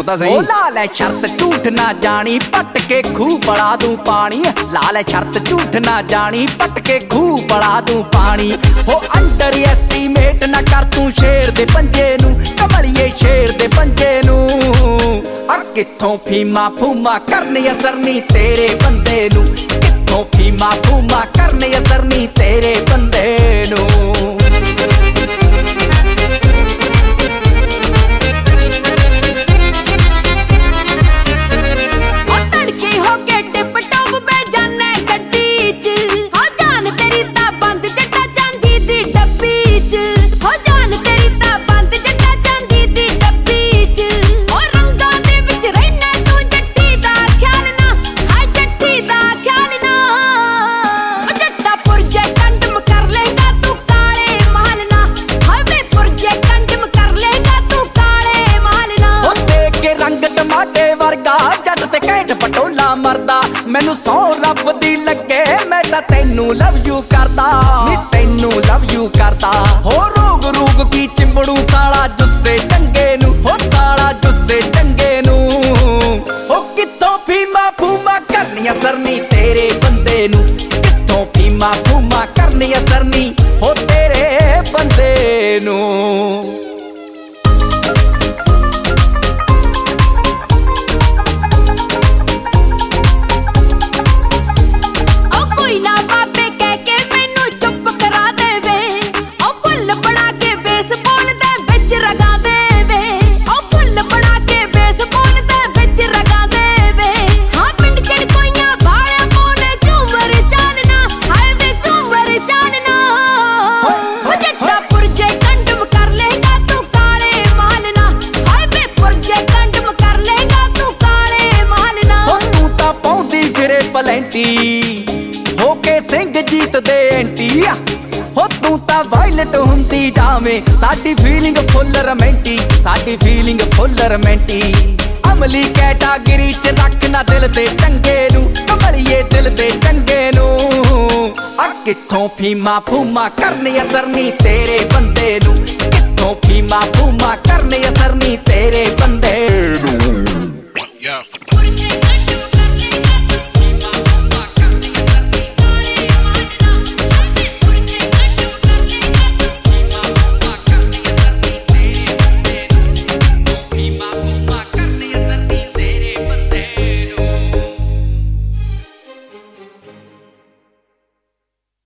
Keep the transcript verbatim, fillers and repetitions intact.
ਤਾਂ ਸਹੀ। ਉਹ ਲਾ ਲੈ ਸ਼ਰਤ ਝੂਠ ਨਾ ਜਾਣੀ ਪੱਟ ਕੇ ਖੂਹ ਪੜਾ ਦੂੰ ਪਾਣੀ। ਲਾ ਲੈ ਸ਼ਰਤ ਝੂਠ ਨਾ ਜਾਣੀ ਪੱਟ ਕੇ ਖੂਹ ਪੜਾ ਦੂੰ ਪਾਣੀ। ਹੋ ਅੰਡਰ ਐਸਟੀਮੇਟ ਨਾ ਕਰ ਤੂੰ ਸ਼ੇਰ ਦੇ ਪੰਜੇ ਨੂੰ, ਕਮਲੀਏ ਸ਼ੇਰ ਦੇ ਪੰਜੇ ਨੂੰ। ਆ ਕਿੱਥੋਂ ਫੀਮਾ ਫੂਮਾ ਕਰਨੀ ਅਸਰ ਨੀ ਤੇਰੇ ਬੰਦੇ ਨੂੰ, ਕਿੱਥੋਂ ਫੀਮਾ ਫੂਮਾ ਕਰਨੀ ਅਸਰ ਨੀ ਤੇਰੇ ਬੰਦੇ ਨੂੰ। ਜੱਟ ਤੇ ਘੈਂਟ ਪਟੋਲਾ ਮਰਦਾ, ਮੈਨੂੰ ਸੌ ਰੱਬ ਦੀ ਲੱਗੇ ਮੈਂ ਤਾਂ ਤੈਨੂੰ ਲਵ ਯੂ ਕਰਦਾ ਨੀ, ਤੈਨੂੰ ਲਵ ਯੂ ਕਰਦਾ। ਹੋ ਰੋਗ ਰੂਗ ਕੀ ਚਿੰਬੜੂ ਸਾਲਾ ਜੁੱਸੇ ਚੰਗੇ ਨੂੰ, ਹੋ ਸਾਲਾ ਜੁੱਸੇ ਚੰਗੇ ਨੂੰ। ਹੋ ਕਿੱਥੋਂ ਫੀਮਾ ਫੂਮਾ ਕਰਨੀ ਅਸਰ ਨੀ ਤੇਰੇ ਬੰਦੇ ਨੂੰ, ਕਿੱਥੋਂ ਫੀਮਾ ਫੂਮਾ ਕਰਨੀ ਅਸਰ ਨੀ ਹੋ ਤੇਰੇ ਬੰਦੇ ਨੂੰ। ਹੋ ਕੇ ਸਿੰਘ ਜੀਤ ਦੇ ਐਂਟੀ ਹੋ ਤੂੰ ਤਾਂ ਵਾਇਲਟ ਹੁੰਦੀ ਜਾਵੇਂ, ਸਾਡੀ ਫੀਲਿੰਗ ਫੁੱਲ ਰੋਮਾਂਟੀ, ਸਾਡੀ ਫੀਲਿੰਗ ਫੁੱਲ ਰੋਮਾਂਟੀ। ਅਮਲੀ ਕੈਟਾਗਰੀ ਚ ਰੱਖਣਾ ਦਿਲ ਦੇ ਚੰਗੇ ਨੂੰ, ਕਮਲੀਏ ਦਿਲ ਦੇ ਚੰਗੇ ਨੂੰ। ਆ ਕਿੱਥੋਂ ਫੀਮਾ ਫੂਮਾ ਕਰਨੀ ਅਸਰ ਨੀ ਤੇਰੇ ਬੰਦੇ ਨੂੰ, ਕਿੱਥੋਂ ਫੀਮਾ ਫੂਮਾ ਕਰਨੀ ਅਸਰ ਨੀ ਤੇਰੇ ਬੰਦੇ